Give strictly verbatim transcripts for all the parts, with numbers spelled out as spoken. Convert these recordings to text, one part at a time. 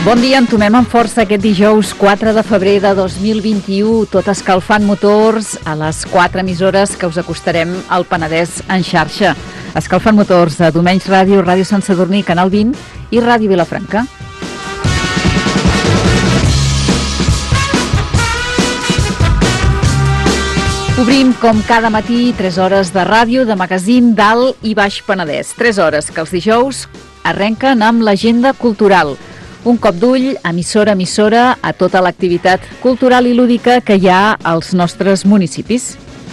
Bon dia, entomem amb força aquest dijous quatre de febrer de dos mil vint-i-u, tot escalfant motors a les quatre emissores que us acostarem al Penedès en xarxa. Escalfant motors a Domenys Ràdio, Ràdio Sant Sadurní, Canal vint i Ràdio Vilafranca. Obrim, com cada matí, tres hores de ràdio, de magazín d'Alt i Baix Penedès. Tres hores que els dijous arrenquen amb l'agenda cultural. Un cop d'ull, emissora a emissora, a tota l'activitat cultural i lúdica que hi ha als nostres municipis.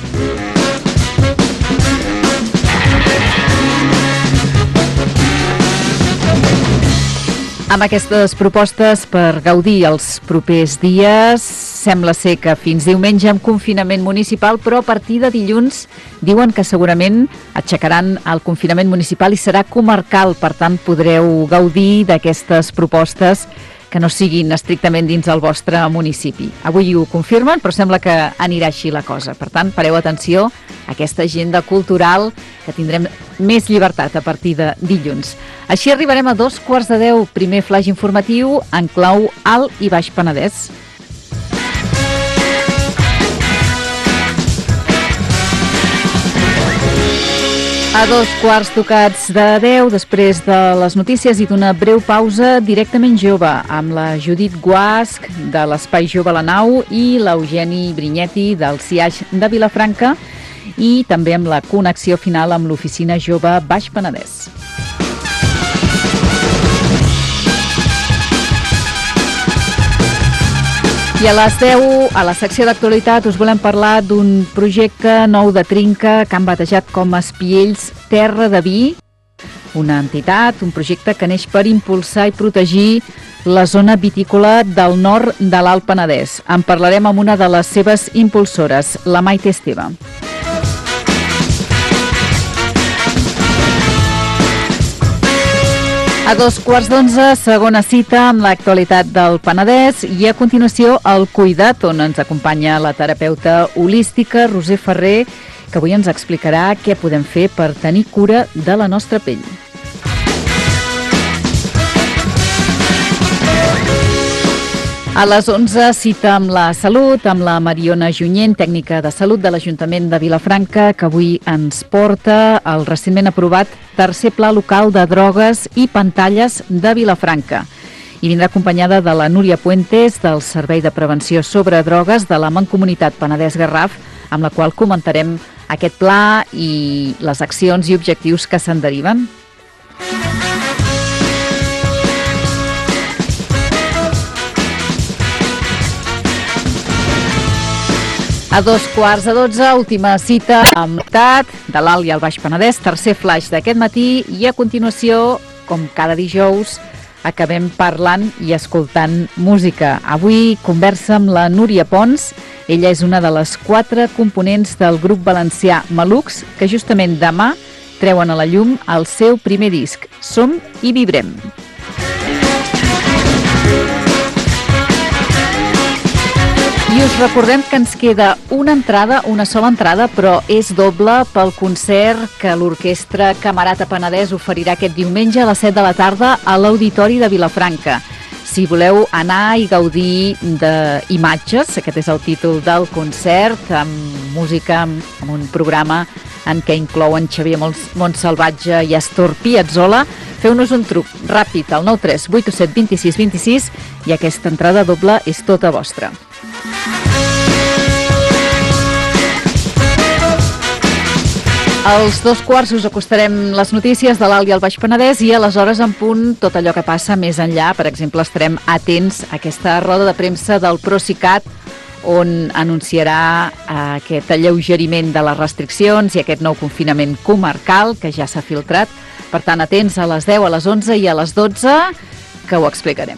Amb aquestes propostes per gaudir els propers dies, sembla ser que fins diumenge amb confinament municipal, però a partir de dilluns diuen que segurament aixecaran el confinament municipal i serà comarcal, per tant podreu gaudir d'aquestes propostes que no siguin estrictament dins el vostre municipi. Avui ho confirmen, però sembla que anirà així la cosa. Per tant, pareu atenció a aquesta agenda cultural, que tindrem més llibertat a partir de dilluns. Així arribarem a dos quarts de deu, primer flaix informatiu en clau Alt i Baix Penedès. A dos quarts tocats de deu, després de les notícies i d'una breu pausa, directament jove, amb la Judit Guasch de l'Espai Jove a la Nau i l'Eugeni Brigneti del C I A X de Vilafranca i també amb la connexió final amb l'Oficina Jove Baix Penedès. I a les deu, a la secció d'actualitat, us volem parlar d'un projecte nou de Trinca que han batejat com Espiells Terra de Vi, una entitat, un projecte que neix per impulsar i protegir la zona vitícola del nord de l'Alt Penedès. En parlarem amb una de les seves impulsores, la Maite Esteve. A dos quarts d'onze, segona cita amb l'actualitat del Penedès i a continuació el Cuidat, on ens acompanya la terapeuta holística Roser Ferrer, que avui ens explicarà què podem fer per tenir cura de la nostra pell. A les onze, cita amb la salut, amb la Mariona Junyent, tècnica de salut de l'Ajuntament de Vilafranca, que avui ens porta el recentment aprovat tercer pla local de drogues i pantalles de Vilafranca. I vindrà acompanyada de la Núria Puentes, del Servei de Prevenció sobre Drogues de la Mancomunitat Penedès-Garraf, amb la qual comentarem aquest pla i les accions i objectius que se'n deriven. A dos quarts de dotze, última cita amb l'Tat de l'Alt i el Baix Penedès, tercer flaix d'aquest matí i a continuació, com cada dijous, acabem parlant i escoltant música. Avui conversa amb la Núria Pons. Ella és una de les quatre components del grup valencià Malux, que justament demà treuen a la llum el seu primer disc, Som i Vibrem. I us recordem que ens queda una entrada, una sola entrada, però és doble pel concert que l'Orquestra Camerata Penedès oferirà aquest diumenge a les set de la tarda a l'Auditori de Vilafranca. Si voleu anar i gaudir d'imatges, aquest és el títol del concert, amb música, amb un programa en què inclouen Xavier Montsalvatge i Astor Piazzolla, feu-nos un truc ràpid al nou tres vuit set dos sis dos sis i aquesta entrada doble és tota vostra. Als dos quarts us acostarem les notícies de l'Alt i el Baix Penedès i aleshores en punt tot allò que passa més enllà. Per exemple, estarem atents a aquesta roda de premsa del Procicat on anunciarà aquest alleugeriment de les restriccions i aquest nou confinament comarcal que ja s'ha filtrat. Per tant, atents a les deu, a les onze i a les dotze, que ho explicarem.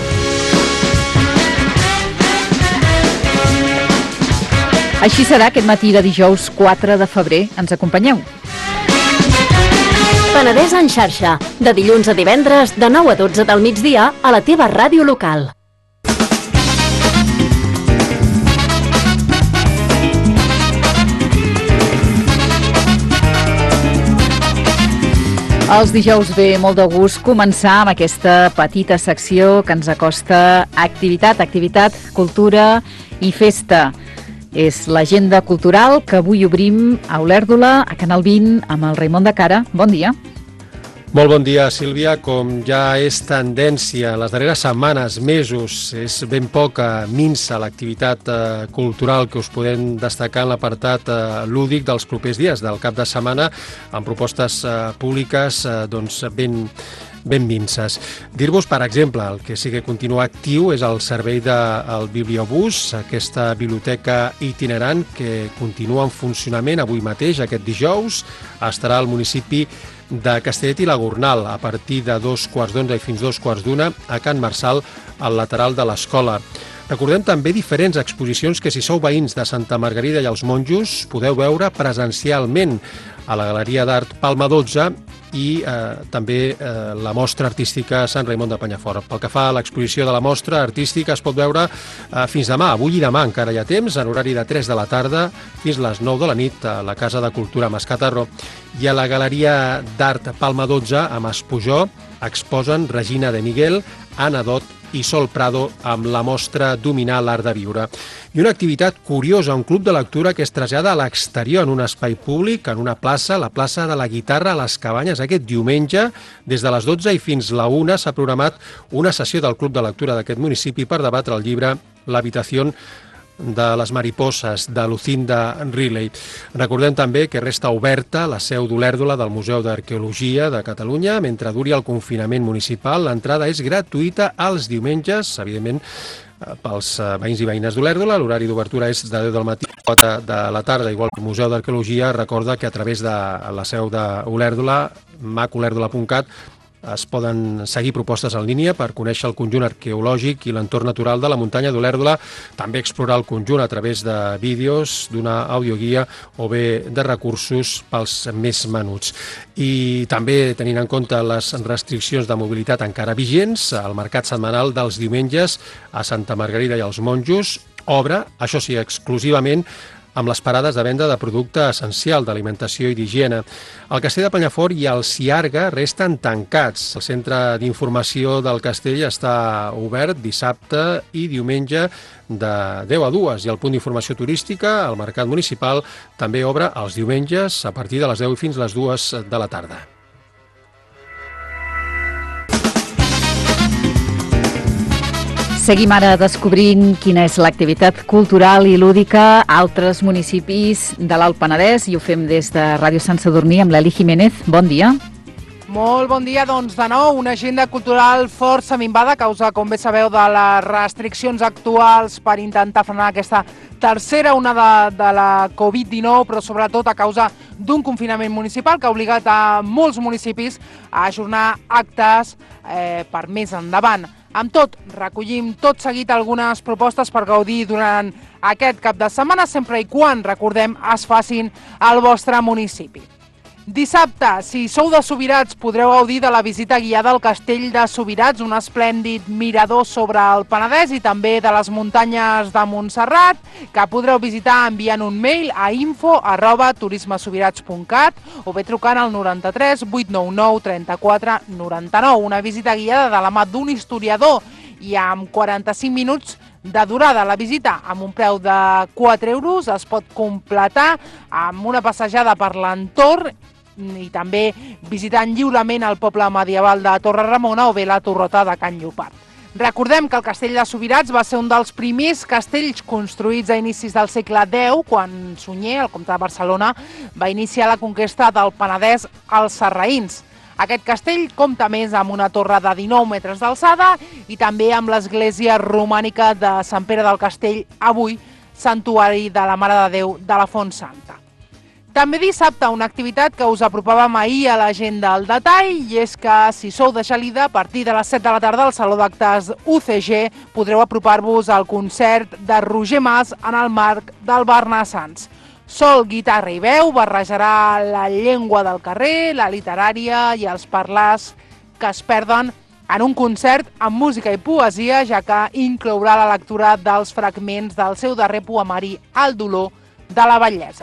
Així serà aquest matí de dijous quatre de febrer. Ens acompanyeu. Penedès en xarxa, de dilluns a divendres, de nou a dotze del migdia, a la teva ràdio local. Els dijous ve molt de gust començar amb aquesta petita secció que ens acosta activitat, activitat, cultura i festa. És l'agenda cultural que avui obrim a Olèrdola, a Canal vint, amb el Raimon de Cara. Bon dia. Molt bon dia, Sílvia. Com ja és tendència en les darreres setmanes, mesos, és ben poca, minsa l'activitat eh, cultural que us podem destacar en l'apartat eh, lúdic dels propers dies, del cap de setmana, amb propostes eh, públiques eh, doncs ben, ben minses. Dir-vos, per exemple, el que sí que continua actiu és el servei del Bibliobús, aquesta biblioteca itinerant que continua en funcionament avui mateix, aquest dijous, estarà al municipi de Castellet i la Gornal, a partir de dos quarts d'onze i fins dos quarts d'una, a Can Marçal, al lateral de l'escola. Recordem també diferents exposicions que, si sou veïns de Santa Margarida i els Monjos, podeu veure presencialment a la Galeria d'Art Palma dotze i eh, també eh, la mostra artística Sant Raimon de Penyafort. Pel que fa a l'exposició de la mostra artística, es pot veure eh, fins demà, avui i demà encara hi ha temps, en horari de tres de la tarda fins les nou de la nit a la Casa de Cultura Mascatarro. I a la Galeria d'Art Palma dotze, a Maspujó, exposen Regina de Miguel, Anna Dot i Sol Prado amb la mostra Dominar l'art de viure. I una activitat curiosa, un club de lectura que es trasllada a l'exterior, en un espai públic, en una plaça, la plaça de la Guitarra a les Cabanyes. Aquest diumenge, des de les dotze i fins la una, s'ha programat una sessió del club de lectura d'aquest municipi per debatre el llibre L'habitació de les mariposses, de Lucinda Riley. Recordem també que resta oberta la seu d'Olèrdola del Museu d'Arqueologia de Catalunya. Mentre duri el confinament municipal, l'entrada és gratuïta els diumenges, evidentment, pels veïns i veïnes d'Olèrdola. L'horari d'obertura és de deu del matí a quatre de la tarda. Igual que el Museu d'Arqueologia recorda que a través de la seu d'Olèrdola, mac olèrdola punt cat, es poden seguir propostes en línia per conèixer el conjunt arqueològic i l'entorn natural de la muntanya d'Olèrdola, també explorar el conjunt a través de vídeos, d'una audioguia o bé de recursos pels més menuts. I també, tenint en compte les restriccions de mobilitat encara vigents, el mercat setmanal dels diumenges a Santa Margarida i els Monjos obre, això sí, exclusivament amb les parades de venda de producte essencial d'alimentació i d'higiene. El Castell de Penyafort i el Ciarga resten tancats. El centre d'informació del castell està obert dissabte i diumenge de deu a dues i el punt d'informació turística, el mercat municipal, també obre els diumenges a partir de les deu fins a les dues de la tarda. Seguim ara descobrint quina és l'activitat cultural i lúdica a altres municipis de l'Alt Penedès i ho fem des de Ràdio Sant Sadurní amb l'Eli Jiménez. Bon dia. Molt bon dia, doncs de nou una agenda cultural força minvada a causa, com bé sabeu, de les restriccions actuals per intentar frenar aquesta tercera onada de la covid dinou, però sobretot a causa d'un confinament municipal que ha obligat a molts municipis a ajornar actes eh, per més endavant. Amb tot, recollim tot seguit algunes propostes per gaudir durant aquest cap de setmana, sempre i quan, recordem, es facin al vostre municipi. Dissabte, si sou de Subirats, podreu gaudir de la visita guiada al Castell de Subirats, un esplèndid mirador sobre el Penedès i també de les muntanyes de Montserrat, que podreu visitar enviant un mail a info arroba turismesubirats punt cat o bé trucant al noranta-tres vuit nou nou trenta-quatre noranta-nou. Una visita guiada de la mà d'un historiador i amb quaranta-cinc minuts de durada. La visita, amb un preu de quatre euros, es pot completar amb una passejada per l'entorn i també visitant lliurement el poble medieval de Torre-Ramona o bé la Torrota de Can Llopart. Recordem que el Castell de Subirats va ser un dels primers castells construïts a inicis del segle deu, quan Sunyer, el comte de Barcelona, va iniciar la conquesta del Penedès als sarraïns. Aquest castell compta més amb una torre de dinou metres d'alçada i també amb l'església romànica de Sant Pere del Castell, avui santuari de la Mare de Déu de la Font Santa. També dissabte una activitat que us apropàvem ahir a l'agenda al detall, i és que si sou de Gelida, a partir de les set de la tarda al Saló d'Actes U C G podreu apropar-vos al concert de Roger Mas en el marc del Barnassans. Sol, guitarra i veu barrejarà la llengua del carrer, la literària i els parlars que es perden en un concert amb música i poesia, ja que inclourà la lectura dels fragments del seu darrer poemari, El dolor de la vellesa.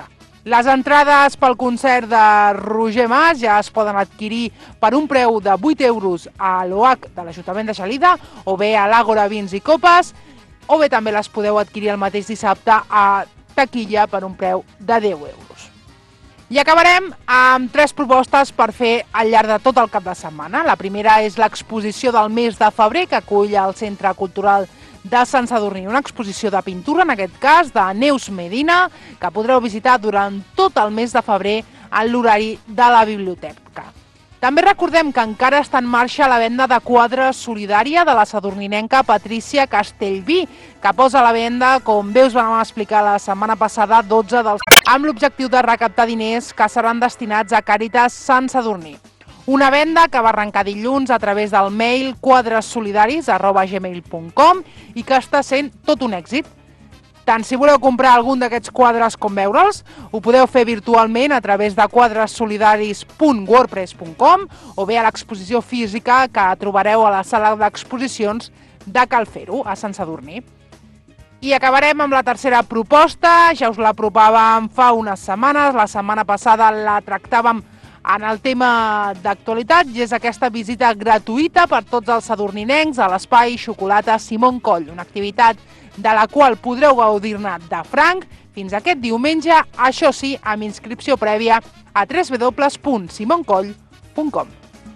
Les entrades pel concert de Roger Mas ja es poden adquirir per un preu de vuit euros a l'O H de l'Ajuntament de Gelida o bé a l'Àgora Vins i Copes, o bé també les podeu adquirir el mateix dissabte a taquilla per un preu de deu euros. I acabarem amb tres propostes per fer al llarg de tot el cap de setmana. La primera és l'exposició del mes de febrer que acull el Centre Cultural de Sant Sadurní, una exposició de pintura, en aquest cas, de Neus Medina, que podreu visitar durant tot el mes de febrer en l'horari de la biblioteca. També recordem que encara està en marxa la venda de quadres solidària de la sadurninenca Patrícia Castellví, que posa a la venda, com bé us vam explicar la setmana passada, dotze dels... amb l'objectiu de recaptar diners que seran destinats a Càritas Sant Sadurní. Una venda que va arrencar dilluns a través del mail quadresolidaris arroba gmail punt com i que està sent tot un èxit. Tant si voleu comprar algun d'aquests quadres com veure'ls, ho podeu fer virtualment a través de quadresolidaris punt wordpress punt com o bé a l'exposició física que trobareu a la sala d'exposicions de Cal Fer-ho, a Sant Sadurní. I acabarem amb la tercera proposta, ja us l'apropàvem fa unes setmanes, la setmana passada la tractàvem en el tema d'actualitat i és aquesta visita gratuïta per tots els sadurninencs a l'espai Xocolata Simón Coll, una activitat de la qual podreu gaudir-ne de franc fins aquest diumenge, això sí, amb inscripció prèvia a w w w punt simoncoll punt com.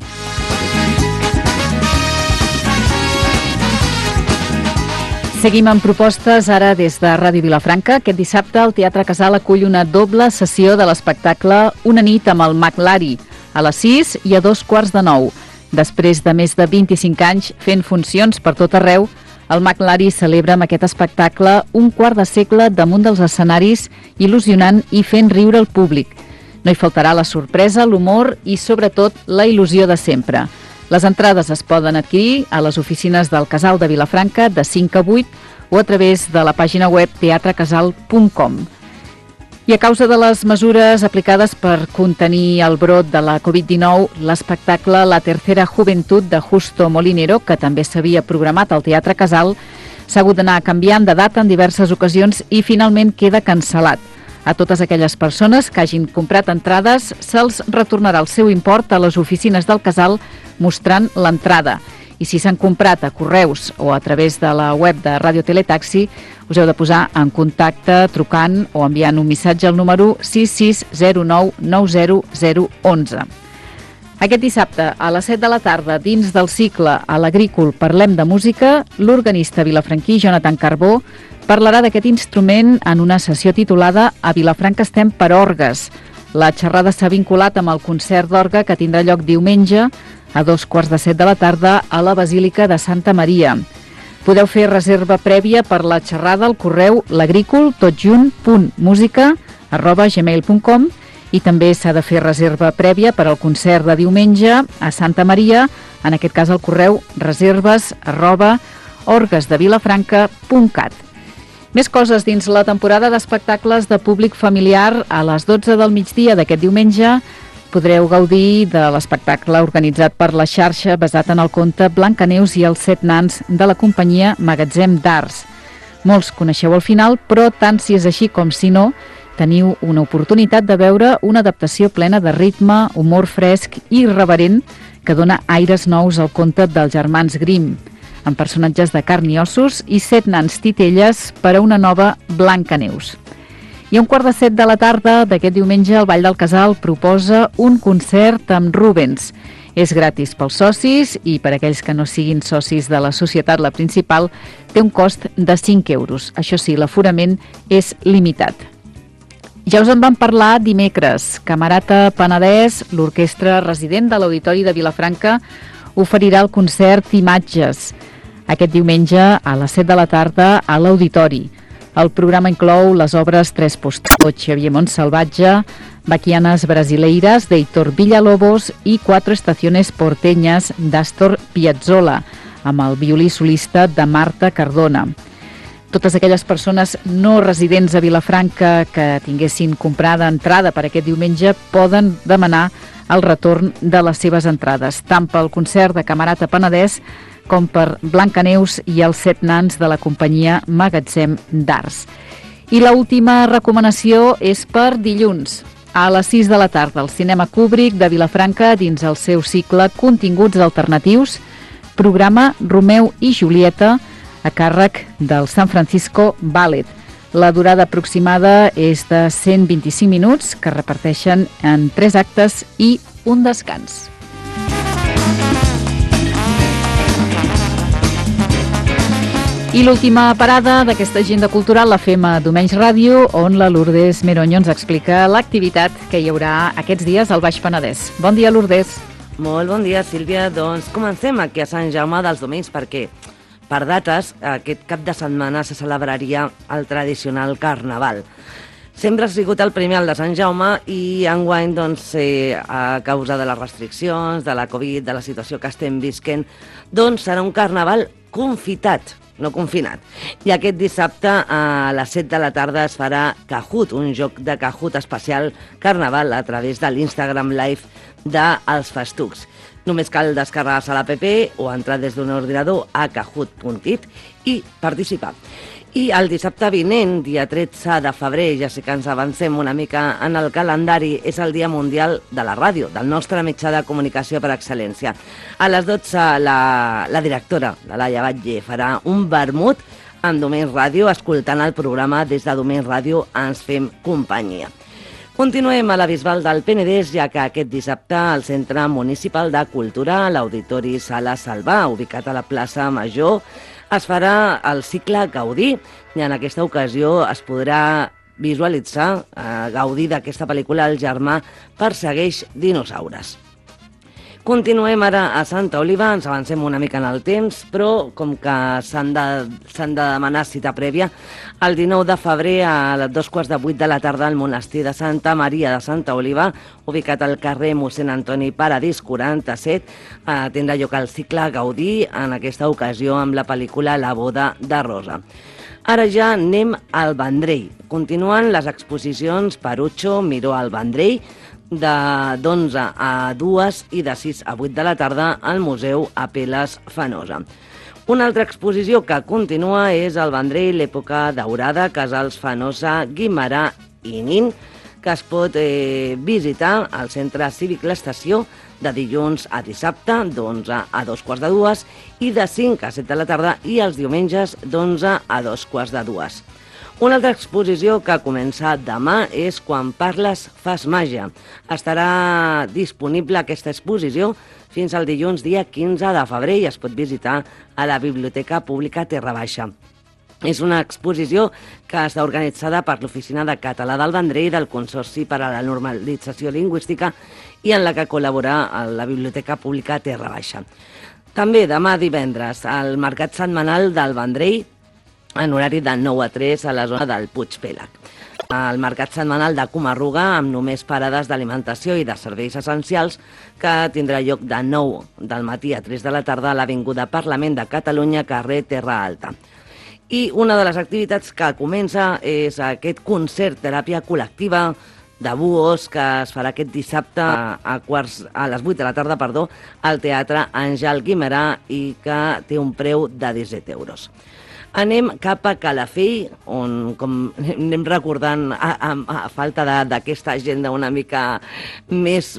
Seguim amb propostes ara des de Ràdio Vilafranca. Aquest dissabte el Teatre Casal acull una doble sessió de l'espectacle Una nit amb el Mag Lari, a les sis i a dos quarts de nou. Després de més de vint-i-cinc anys fent funcions per tot arreu, el Mag Lari celebra amb aquest espectacle un quart de segle damunt dels escenaris, il·lusionant i fent riure el públic. No hi faltarà la sorpresa, l'humor i, sobretot, la il·lusió de sempre. Les entrades es poden adquirir a les oficines del Casal de Vilafranca de cinc a vuit o a través de la pàgina web teatre casal punt com. I a causa de les mesures aplicades per contenir el brot de la covid dinou, l'espectacle La Tercera Juventud de Justo Molinero, que també s'havia programat al Teatre Casal, s'ha hagut d'anar canviant de data en diverses ocasions i finalment queda cancel·lat. A totes aquelles persones que hagin comprat entrades se'ls retornarà el seu import a les oficines del Casal mostrant l'entrada. I si s'han comprat a correus o a través de la web de Ràdio Teletaxi, us heu de posar en contacte trucant o enviant un missatge al número sis sis zero nou nou zero zero onze. Aquest dissabte, a les set de la tarda, dins del cicle A l'Agrícol Parlem de Música, l'organista vilafranquí Jonathan Carbó parlarà d'aquest instrument en una sessió titulada A Vilafranca estem per orgues. La xerrada s'ha vinculat amb el concert d'orgue que tindrà lloc diumenge a dos quarts de set de la tarda a la Basílica de Santa Maria. Podeu fer reserva prèvia per la xerrada al correu l'agricol totjunt punt música arroba gmail punt com i també s'ha de fer reserva prèvia per al concert de diumenge a Santa Maria, en aquest cas al correu reserves arroba orguesdevilafranca punt cat. Més coses dins la temporada d'espectacles de públic familiar. A les dotze del migdia d'aquest diumenge podreu gaudir de l'espectacle organitzat per la xarxa basat en el conte Blancaneus i els set nans de la companyia Magatzem d'Arts. Molts coneixeu el final, però tant si és així com si no, teniu una oportunitat de veure una adaptació plena de ritme, humor fresc i irreverent que dona aires nous al conte dels germans Grimm, amb personatges de carn i ossos i set nans titelles per a una nova Blancaneus. I a un quart de set de la tarda d'aquest diumenge el Ball del Casal proposa un concert amb Rubens. És gratis pels socis i per aquells que no siguin socis de la societat, la principal, té un cost de cinc euros. Això sí, l'aforament és limitat. Ja us en vam parlar dimecres. Camerata Penedès, l'orquestra resident de l'Auditori de Vilafranca, oferirà el concert Imatges aquest diumenge a les set de la tarda a l'Auditori. El programa inclou les obres Tres Postals, Xavier Montsalvatge, Baquianas Brasileiras d'Heitor Villalobos i Cuatro Estaciones Porteñas d'Astor Piazzolla, amb el violí solista de Marta Cardona. Totes aquelles persones no residents a Vilafranca que tinguessin comprada entrada per aquest diumenge poden demanar el retorn de les seves entrades, tant pel concert de Camerata Penedès com per Blancaneus i els set nans de la companyia Magatzem d'Arts. I l'última recomanació és per dilluns. A les sis de la tarda, el Cinema Kubrick de Vilafranca, dins el seu cicle Continguts Alternatius, programa Romeu i Julieta a càrrec del San Francisco Ballet. La durada aproximada és de cent vint-i-cinc minuts, que reparteixen en tres actes i un descans. I l'última parada d'aquesta agenda cultural la fem a Domenys Ràdio, on la Lourdes Meronyo ens explica l'activitat que hi haurà aquests dies al Baix Penedès. Bon dia, Lourdes. Molt bon dia, Sílvia. Doncs comencem aquí a Sant Jaume dels Domenys, perquè per dates aquest cap de setmana se celebraria el tradicional Carnaval. Sempre ha sigut el primer el de Sant Jaume i enguany, doncs, eh, a causa de les restriccions, de la Covid, de la situació que estem visquent, doncs serà un Carnaval confitat, no confinat. I aquest dissabte a les set de la tarda es farà Kahoot, un joc de Kahoot especial Carnaval a través de l'Instagram Live dels Festucs. Només cal descarregar-se l'app o entrar des d'un ordinador a kahoot punt it i participar. I el dissabte vinent, dia tretze de febrer, ja sé que ens avancem una mica en el calendari, és el Dia Mundial de la Ràdio, del nostre mitjà de comunicació per excel·lència. A les dotze, la, la directora, la Laia Batlle, farà un vermut amb Domenys Ràdio, escoltant el programa des de Domenys Ràdio Ens Fem Companyia. Continuem a la Bisbal del Penedès, ja que aquest dissabte al Centre Municipal de Cultura, l'Auditori Sala Salvà, ubicat a la plaça Major, es farà el cicle Gaudí, i en aquesta ocasió es podrà visualitzar, eh, gaudir d'aquesta pel·lícula El germà persegueix dinosaures. Continuem ara a Santa Oliva, ens avancem una mica en el temps, però com que s'han de, s'han de demanar cita prèvia, el dinou de febrer a les dos quarts de vuit de la tarda al monestir de Santa Maria de Santa Oliva, ubicat al carrer Mossèn Antoni Paradís quaranta-set, eh, tindrà lloc el cicle Gaudí, en aquesta ocasió amb la pel·lícula La boda de Rosa. Ara ja anem al Vendrell. Continuen les exposicions Parucho, Miró al Vendrell, d'onze a dues i de sis a vuit de la tarda al Museu Apel·les Fenosa. Una altra exposició que continua és el Vendrell, l'època daurada, Casals Fenosa, Guimerà i Nin, que es pot eh, visitar al Centre Cívic L'Estació de dilluns a dissabte, d'onze a dos quarts de dues, i de cinc a set de la tarda, i els diumenges d'onze a dos quarts de dues. Una altra exposició que comença demà és Quan parles fas màgia. Estarà disponible aquesta exposició fins al dilluns dia quinze de febrer i es pot visitar a la Biblioteca Pública Terra Baixa. És una exposició que està organitzada per l'Oficina de Català del Vendrell del Consorci per a la Normalització Lingüística i en la que col·labora la Biblioteca Pública Terra Baixa. També demà divendres al Mercat Setmanal del Vendrell, en horari de nou a tres a la zona del Puig Pèlag. El mercat setmanal de Comarruga, amb només parades d'alimentació i de serveis essencials, que tindrà lloc de nou del matí a tres de la tarda a l'Avinguda Parlament de Catalunya, carrer Terra Alta. I una de les activitats que comença és aquest concert teràpia col·lectiva de Buos, que es farà aquest dissabte a, quarts, a les vuit de la tarda, perdó, al Teatre Àngel Guimerà, i que té un preu de disset euros. Anem cap a Calafell, on, com anem recordant, a, a, a falta d'aquesta agenda una mica més,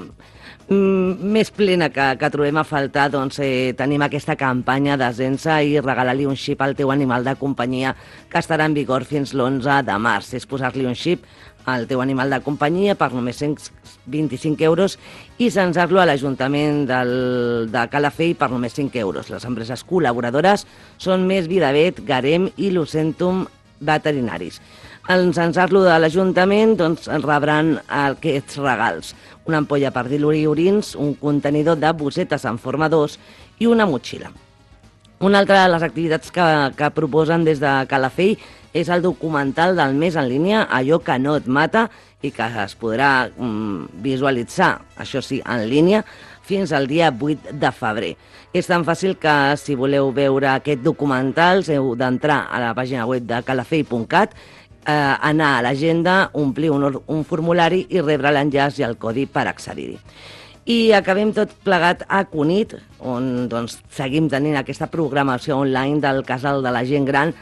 mm, més plena que, que trobem a faltar, doncs eh, tenim aquesta campanya de Zensa i regalar-li un xip al teu animal de companyia, que estarà en vigor fins l'onze de març. És posar-li un xip al teu animal de companyia per només cent vint-i-cinc euros i censar-lo a l'Ajuntament del, de Calafell per només cinc euros. Les empreses col·laboradores són Més Vidavet, Garem i Lucentum Veterinaris. En censar-lo de l'Ajuntament, doncs, rebran aquests regals: una ampolla per diluir orins, un contenidor de bossetes en forma d'os i una motxilla. Una altra de les activitats que, que proposen des de Calafell és el documental del mes en línia, Allò que no et mata, i que es podrà mm, visualitzar, això sí, en línia, fins al dia vuit de febrer. És tan fàcil que, si voleu veure aquest documental, heu d'entrar a la pàgina web de calafell punt cat, eh, anar a l'agenda, omplir un, un formulari i rebre l'enllaç i el codi per accedir-hi. I acabem tot plegat a Cunit, on doncs, seguim tenint aquesta programació online del Casal de la Gent Gran,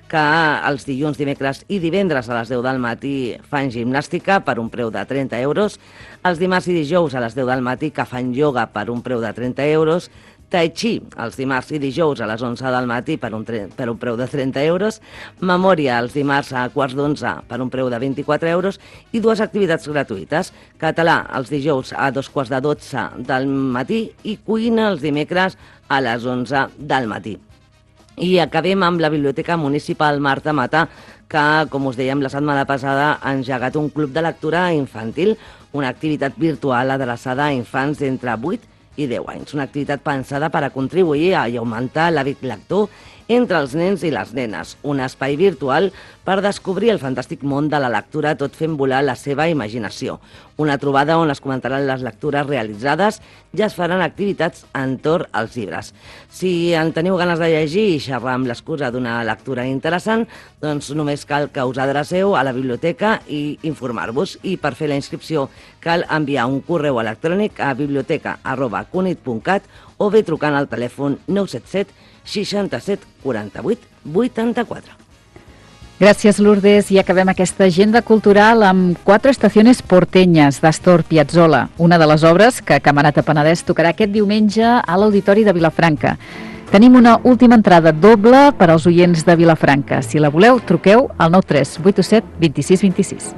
que els dilluns, dimecres i divendres a les deu del matí fan gimnàstica per un preu de trenta euros, els dimarts i dijous a les deu del matí que fan ioga per un preu de trenta euros, Tai Chi els dimarts i dijous a les onze del matí per un, per un preu de trenta euros, Memòria els dimarts a quarts d'onze per un preu de vint-i-quatre euros i dues activitats gratuïtes, Català els dijous a dos quarts de dotze del matí i Cuina els dimecres a les onze del matí. I acabem amb la Biblioteca Municipal Marta Mata, que, com us dèiem la setmana passada, ha engegat un club de lectura infantil, una activitat virtual adreçada a infants d'entre vuit i deu anys. Una activitat pensada per a contribuir a augmentar l'hàbit lector entre els nens i les nenes. Un espai virtual per descobrir el fantàstic món de la lectura tot fent volar la seva imaginació. Una trobada on es comentaran les lectures realitzades i es faran activitats entorn als llibres. Si en teniu ganes de llegir i xerrar amb l'excusa d'una lectura interessant, doncs només cal que us adreceu a la biblioteca i informar-vos. I per fer la inscripció cal enviar un correu electrònic a biblioteca arroba cunit punt cat o bé trucant al telèfon nou set set seixanta-set quaranta-vuit vuitanta-quatre. Gràcies, Lourdes. I acabem aquesta agenda cultural amb Quatre estaciones porteñas d'Astor Piazzolla, una de les obres que Camerata Penedès tocarà aquest diumenge a l'Auditori de Vilafranca. Tenim una última entrada doble per als oients de Vilafranca. Si la voleu, truqueu al nou tres vuit set dos sis dos sis.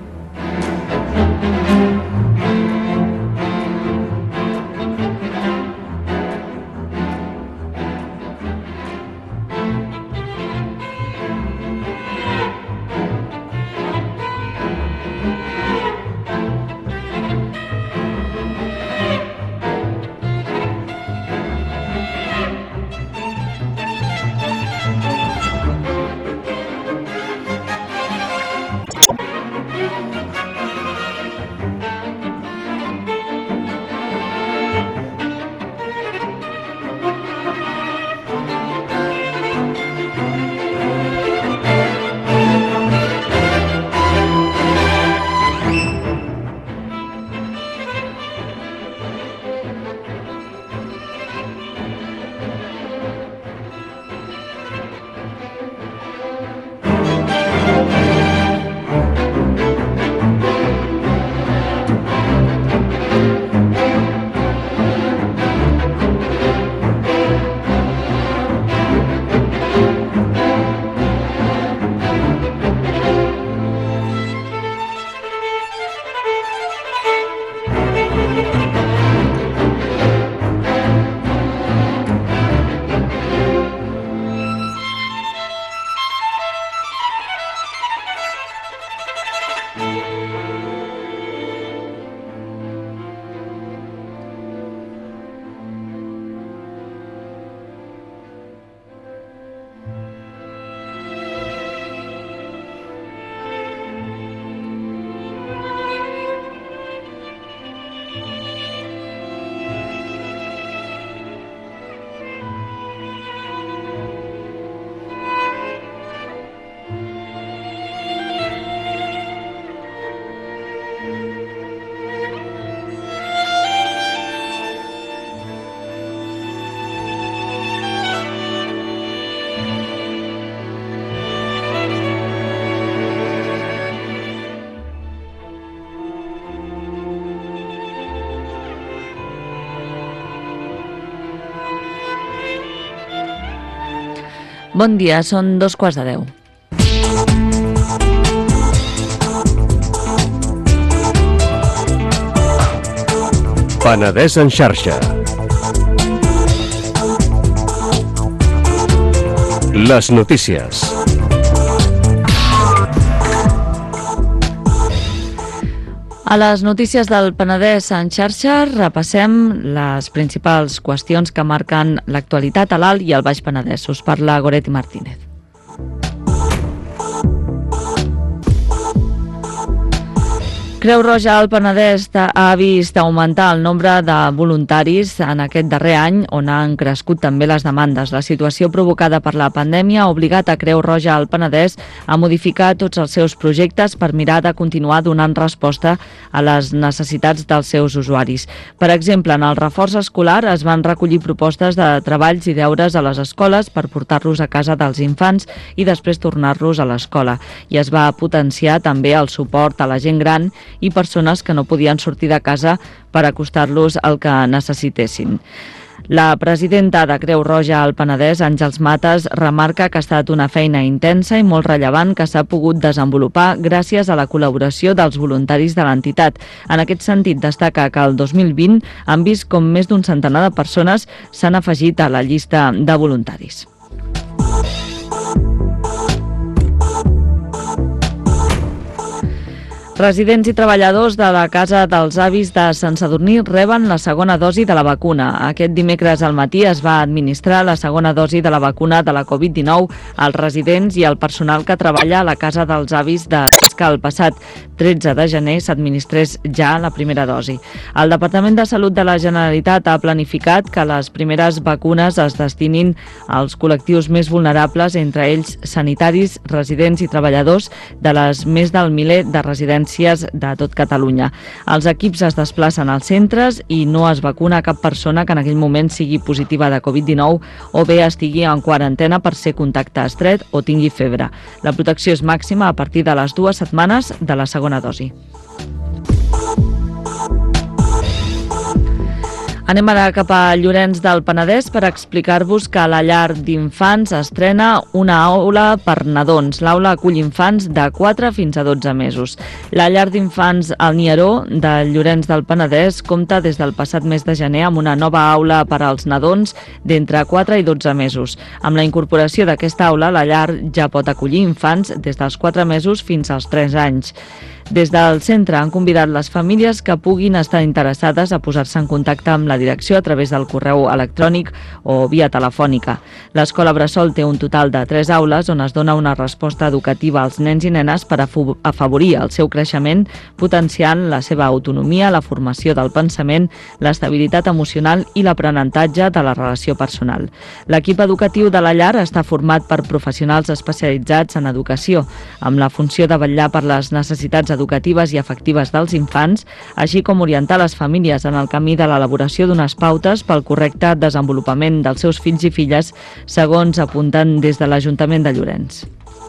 Bon dia, són dos quarts de deu. Penedès en xarxa. Les notícies. A les notícies del Penedès en xarxa repassem les principals qüestions que marquen l'actualitat a l'Alt i al Baix Penedès. Us parla Goretti Martínez. Creu Roja al Penedès ha vist augmentar el nombre de voluntaris en aquest darrer any, on han crescut també les demandes. La situació provocada per la pandèmia ha obligat a Creu Roja al Penedès a modificar tots els seus projectes per mirar de continuar donant resposta a les necessitats dels seus usuaris. Per exemple, en el reforç escolar es van recollir propostes de treballs i deures a les escoles per portar-los a casa dels infants i després tornar-los a l'escola. I es va potenciar també el suport a la gent gran i persones que no podien sortir de casa per acostar-los al que necessitessin. La presidenta de Creu Roja al Penedès, Àngels Mates, remarca que ha estat una feina intensa i molt rellevant que s'ha pogut desenvolupar gràcies a la col·laboració dels voluntaris de l'entitat. En aquest sentit, destaca que el dos mil vint han vist com més d'un centenar de persones s'han afegit a la llista de voluntaris. Residents i treballadors de la Casa dels Avis de Sant Sadurní reben la segona dosi de la vacuna. Aquest dimecres al matí es va administrar la segona dosi de la vacuna de la covid dinou als residents i al personal que treballa a la Casa dels Avis de Tasca. El passat tretze de gener s'administrés ja la primera dosi. El Departament de Salut de la Generalitat ha planificat que les primeres vacunes es destinin als col·lectius més vulnerables, entre ells sanitaris, residents i treballadors de les més del miler de residències de tot Catalunya. Els equips es desplacen als centres i no es vacuna cap persona que en aquell moment sigui positiva de covid dinou o bé estigui en quarantena per ser contacte estret o tingui febre. La protecció és màxima a partir de les dues setmanes de la segona dosi. Anem ara cap a Llorenç del Penedès per explicar-vos que a la llar d'infants estrena una aula per nadons. L'aula acull infants de quatre fins a dotze mesos. La llar d'infants al Nieró de Llorenç del Penedès compta des del passat mes de gener amb una nova aula per als nadons d'entre quatre i dotze mesos. Amb la incorporació d'aquesta aula, la llar ja pot acollir infants des dels quatre mesos fins als tres anys. Des del centre han convidat les famílies que puguin estar interessades a posar-se en contacte amb la direcció a través del correu electrònic o via telefònica. L'escola Bressol té un total de tres aules on es dona una resposta educativa als nens i nenes per afavorir el seu creixement, potenciant la seva autonomia, la formació del pensament, l'estabilitat emocional i l'aprenentatge de la relació personal. L'equip educatiu de la llar està format per professionals especialitzats en educació, amb la funció de vetllar per les necessitats educatives i afectives dels infants, així com orientar les famílies en el camí de l'elaboració d'unes pautes pel correcte desenvolupament dels seus fills i filles, segons apunten des de l'Ajuntament de Llorenç.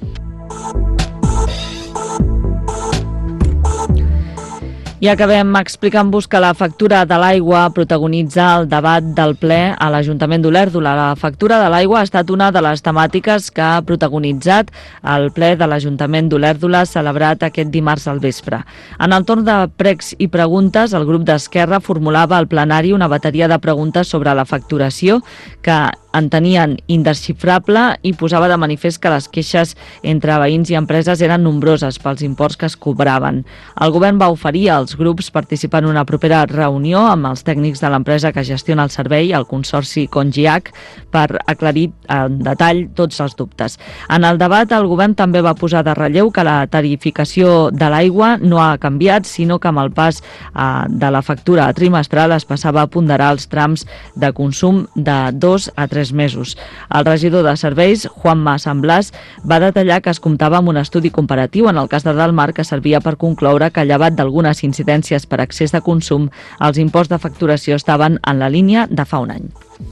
I acabem explicant-vos que la factura de l'aigua protagonitza el debat del ple a l'Ajuntament d'Olèrdola. La factura de l'aigua ha estat una de les temàtiques que ha protagonitzat el ple de l'Ajuntament d'Olèrdola celebrat aquest dimarts al vespre. En el torn de pregs i preguntes, el grup d'Esquerra formulava al plenari una bateria de preguntes sobre la facturació que entenien indesxifrable i posava de manifest que les queixes entre veïns i empreses eren nombroses pels imports que es cobraven. El govern va oferir als grups participar en una propera reunió amb els tècnics de l'empresa que gestiona el servei, el consorci Congiac, per aclarir en detall tots els dubtes. En el debat, el govern també va posar de relleu que la tarificació de l'aigua no ha canviat, sinó que amb el pas eh, de la factura trimestral es passava a ponderar els trams de consum de dos a tres mesos. El regidor de serveis, Juanma Sant Blas, va detallar que es comptava amb un estudi comparatiu en el cas de Delmar que servia per concloure que, llevat d'algunes incidències per excés de consum, els imports de facturació estaven en la línia de fa un any.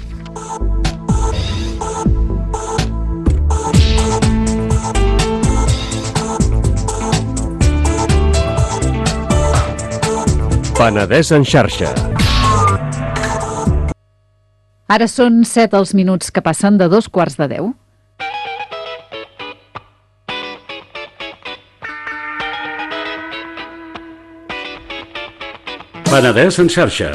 Penedès en xarxa. Ara són set els minuts que passen de dos quarts de deu. Penedès en xarxa.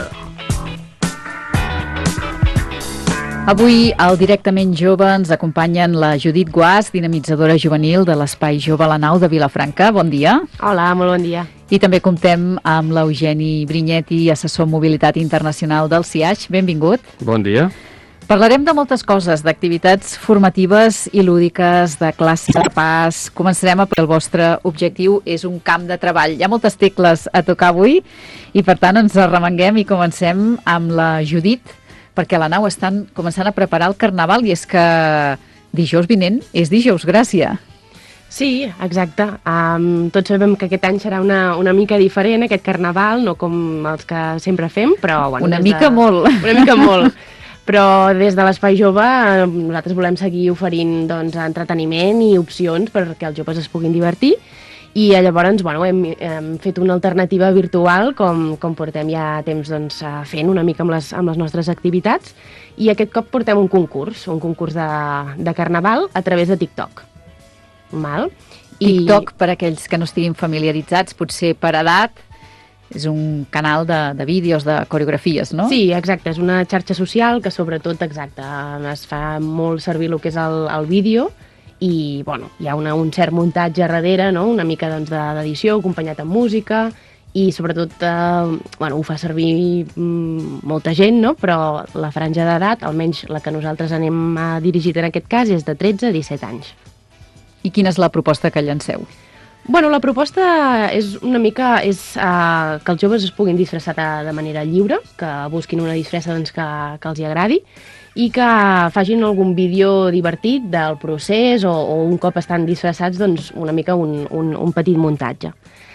Avui, al Directament Jove, ens acompanyen la Judit Guàs, dinamitzadora juvenil de l'Espai Jove a la Nau de Vilafranca. Bon dia. Hola, molt bon dia. I també comptem amb l'Eugeni Brinyeti, assessor Mobilitat Internacional del C I A X. Benvingut. Bon dia. Parlarem de moltes coses, d'activitats formatives i lúdiques, de classe de pas. Començarem a... El vostre objectiu és un camp de treball. Hi ha moltes tecles a tocar avui i, per tant, ens arremanguem i comencem amb la Judit, perquè a la nau estan començant a preparar el Carnaval i és que dijous vinent és dijous Gràcia. Sí, exacte. Um, tots sabem que aquest any serà una, una mica diferent, aquest Carnaval, no com els que sempre fem, però... Bueno, una mica de... molt. Una mica molt. Però des de l'Espai Jove nosaltres volem seguir oferint doncs, entreteniment i opcions perquè els joves es puguin divertir i llavors bueno, hem, hem fet una alternativa virtual com, com portem ja temps doncs, fent una mica amb les, amb les nostres activitats i aquest cop portem un concurs, un concurs de, de Carnaval a través de TikTok. Mal? TikTok, I... per aquells que no estiguin familiaritzats, potser per edat, és un canal de, de vídeos, de coreografies, no? Sí, exacte, és una xarxa social que sobretot, exacte, es fa molt servir el que és el, el vídeo i, bueno, hi ha una, un cert muntatge darrere, no? Una mica doncs, d'edició, acompanyat amb música i sobretot, eh, bueno, ho fa servir mm, molta gent, no? Però la franja d'edat, almenys la que nosaltres anem a dirigir en aquest cas, és de tretze a disset anys. I quina és la proposta que llanceu? Bueno, la proposta és una mica és, uh, que els joves es puguin disfressar de, de manera lliure, que busquin una disfressa doncs, que, que els hi agradi i que facin algun vídeo divertit del procés o, o un cop estan disfressats doncs, una mica un, un, un petit muntatge.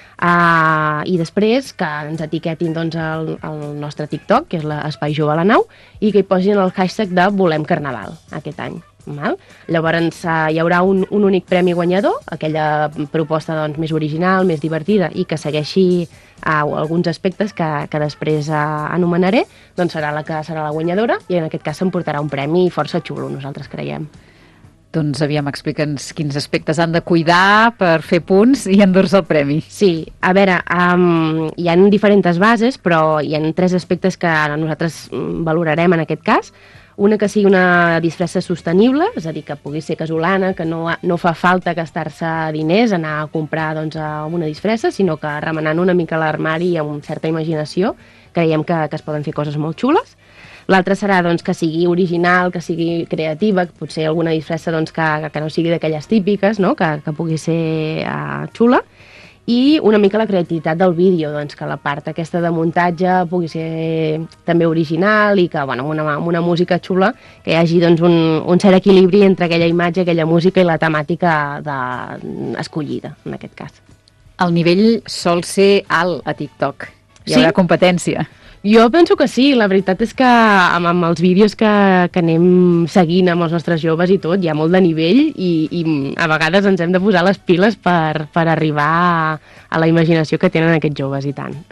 Uh, I després que ens etiquetin doncs, el, el nostre TikTok, que és l'Espai Jove a la Nau, i que hi posin el hashtag de Volem Carnaval aquest any. Val? Llavors uh, hi haurà un, un únic premi guanyador, aquella proposta doncs, més original, més divertida i que segueixi uh, alguns aspectes que, que després uh, anomenaré, doncs serà la que serà la guanyadora i en aquest cas s'emportarà un premi força xulo, nosaltres creiem. Doncs aviam, explica'ns quins aspectes han de cuidar per fer punts i endur-se el premi. Sí, a veure, um, hi ha diferents bases, però hi ha tres aspectes que nosaltres valorarem en aquest cas. Una que sigui una disfressa sostenible, és a dir, que pugui ser casolana, que no, no fa falta gastar-se diners, anar a comprar doncs, una disfressa, sinó que remenant una mica l'armari i amb certa imaginació creiem que, que es poden fer coses molt xules. L'altra serà doncs, que sigui original, que sigui creativa, que potser alguna disfressa doncs, que, que no sigui d'aquelles típiques, no? que, que pugui ser uh, xula. I una mica la creativitat del vídeo, doncs, que la part aquesta de muntatge pugui ser també original i que, bueno, amb una, amb una música xula, que hi hagi doncs, un, un cert equilibri entre aquella imatge, aquella música i la temàtica de, escollida, en aquest cas. El nivell sol ser alt a TikTok. Hi haurà sí? competència. Jo penso que sí, la veritat és que amb, amb els vídeos que, que anem seguint amb els nostres joves i tot, hi ha molt de nivell i, i a vegades ens hem de posar les piles per, per arribar a, a la imaginació que tenen aquests joves i tant.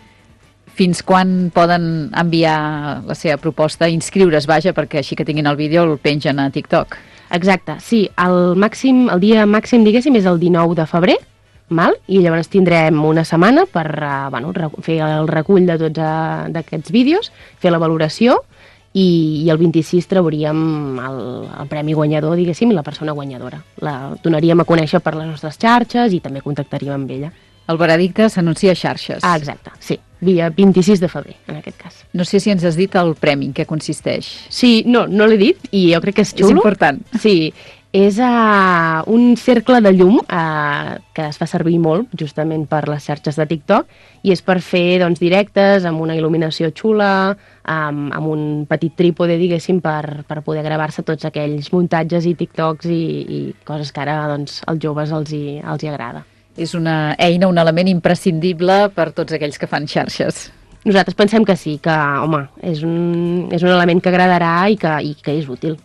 Fins quan poden enviar la seva proposta, inscriure's, vaja, perquè així que tinguin el vídeo el pengen a TikTok? Exacte, sí, el, màxim, el dia màxim, diguéssim, és el dinou de febrer, Mal? I llavors tindrem una setmana per uh, bueno, fer el recull de tots uh, d'aquests vídeos, fer la valoració i, i el vint-i-sis trauríem el, el premi guanyador, diguéssim, i la persona guanyadora. La donaríem a conèixer per les nostres xarxes i també contactaríem amb ella. El veredicte s'anuncia a xarxes. Ah, exacte, sí. Dia vint-i-sis de febrer, en aquest cas. No sé si ens has dit el premi, en què consisteix. Sí, no, no l'he dit i jo crec que és xulo. És important. Sí, és uh, un cercle de llum uh, que es fa servir molt justament per les xarxes de TikTok i és per fer doncs, directes amb una il·luminació xula, um, amb un petit trípode, diguéssim, per, per poder gravar-se tots aquells muntatges i TikToks i, i coses que ara doncs, als joves els hi, els hi agrada. És una eina, un element imprescindible per tots aquells que fan xarxes. Nosaltres pensem que sí, que home, és un, és un element que agradarà i que, i que és útil.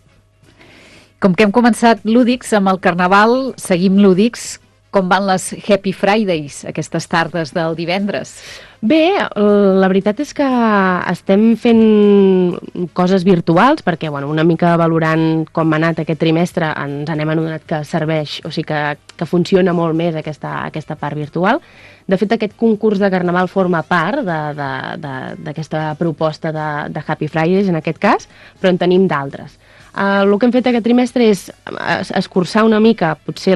Com que hem començat lúdics amb el Carnaval, seguim lúdics. Com van les Happy Fridays, aquestes tardes del divendres? Bé, la veritat és que estem fent coses virtuals perquè, bueno, una mica valorant com ha anat aquest trimestre, ens n'hem adonat que serveix, o sigui que, que funciona molt més aquesta, aquesta part virtual. De fet, aquest concurs de Carnaval forma part d'aquesta proposta de, de Happy Fridays, en aquest cas, però en tenim d'altres. Uh, el que hem fet aquest trimestre és escurçar una mica potser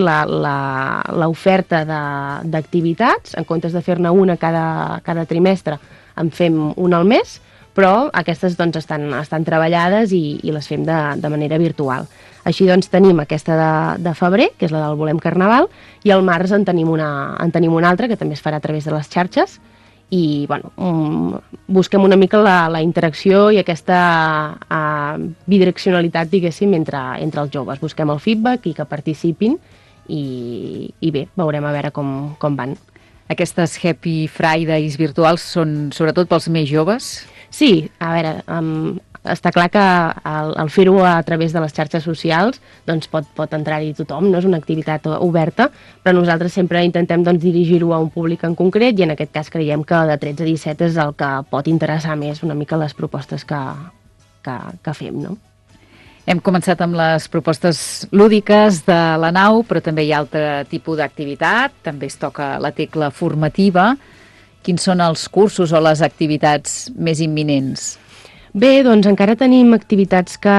l'oferta d'activitats, en comptes de fer-ne una cada, cada trimestre en fem una al mes, però aquestes doncs, estan, estan treballades i, i les fem de, de manera virtual. Així doncs tenim aquesta de, de febrer, que és la del Volem Carnaval, i al març en tenim, una, en tenim una altra, que també es farà a través de les xarxes, i bueno, um, busquem una mica la, la interacció i aquesta uh, bidireccionalitat, diguéssim, entre, entre els joves. Busquem el feedback i que participin i, i bé, veurem a veure com, com van. Aquestes Happy Fridays virtuals són sobretot pels més joves? Sí, a veure, um, està clar que el, el fer-ho a través de les xarxes socials doncs pot, pot entrar-hi tothom, no és una activitat oberta, però nosaltres sempre intentem doncs, dirigir-ho a un públic en concret i en aquest cas creiem que de tretze a disset és el que pot interessar més una mica les propostes que, que, que fem, no? Hem començat amb les propostes lúdiques de la nau, però també hi ha altre tipus d'activitat, també es toca la tecla formativa. Quins són els cursos o les activitats més imminents? Bé, doncs encara tenim activitats que,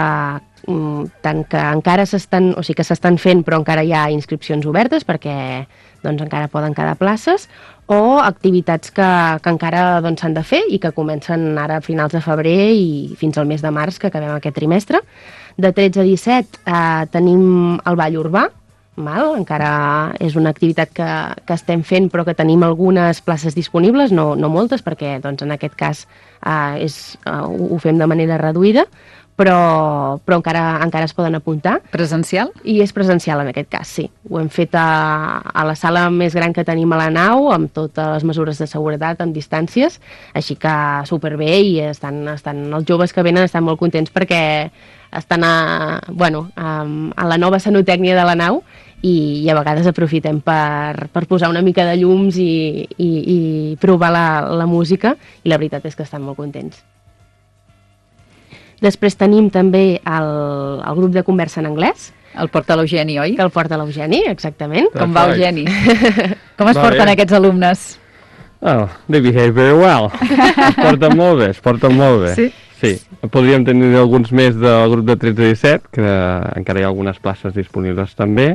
tant que encara s'estan, o sigui que s'estan fent, però encara hi ha inscripcions obertes perquè doncs, encara poden quedar places, o activitats que, que encara doncs, s'han de fer i que comencen ara a finals de febrer i fins al mes de març, que acabem aquest trimestre. De tretze a disset eh, tenim el ball urbà, val? Encara és una activitat que, que estem fent però que tenim algunes places disponibles, no, no moltes, perquè doncs, en aquest cas eh, és, eh, ho fem de manera reduïda, però, però encara, encara es poden apuntar. Presencial? I és presencial en aquest cas, sí. Ho hem fet a, a la sala més gran que tenim a la nau, amb totes les mesures de seguretat, amb distàncies, així que superbé i estan, estan, els joves que venen estan molt contents perquè estan a, bueno, a, a la nova cenotècnia de la nau i, i a vegades aprofitem per, per posar una mica de llums i, i, i provar la, la música i la veritat és que estan molt contents. Després tenim també el, el grup de conversa en anglès. El porta l'Eugeni, oi? Que el porta l'Eugeni, exactament. Perfect. Com va, Eugeni? Com es porten aquests alumnes? Oh, they behave very well. Es porten molt bé, es porten molt bé. Sí? Sí. Podríem tenir alguns més del grup de tretze a disset, que encara hi ha algunes places disponibles també.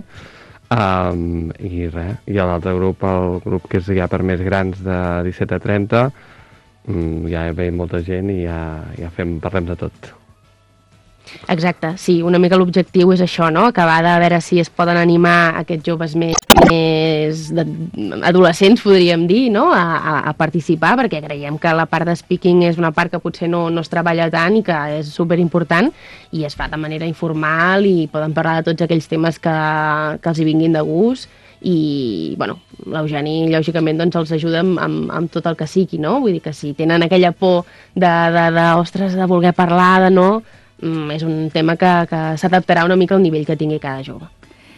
Um, I res, i l'altre grup, el grup que és ja per més grans de disset a trenta, um, ja ve molta gent i ja, ja fem, parlem de tot. Exacte, sí, una mica l'objectiu és això, no? Acabar de veure si es poden animar aquests joves més, més de, adolescents, podríem dir, no? A, a, a participar, perquè creiem que la part de speaking és una part que potser no, no es treballa tant i que és superimportant i es fa de manera informal i poden parlar de tots aquells temes que, que els hi vinguin de gust i, bueno, l'Eugeni, lògicament, doncs els ajuda amb, amb, amb tot el que sigui, no? Vull dir que si tenen aquella por de, de, de ostres, de voler parlar, de no... Mm, és un tema que, que s'adaptarà una mica al nivell que tingui cada jove.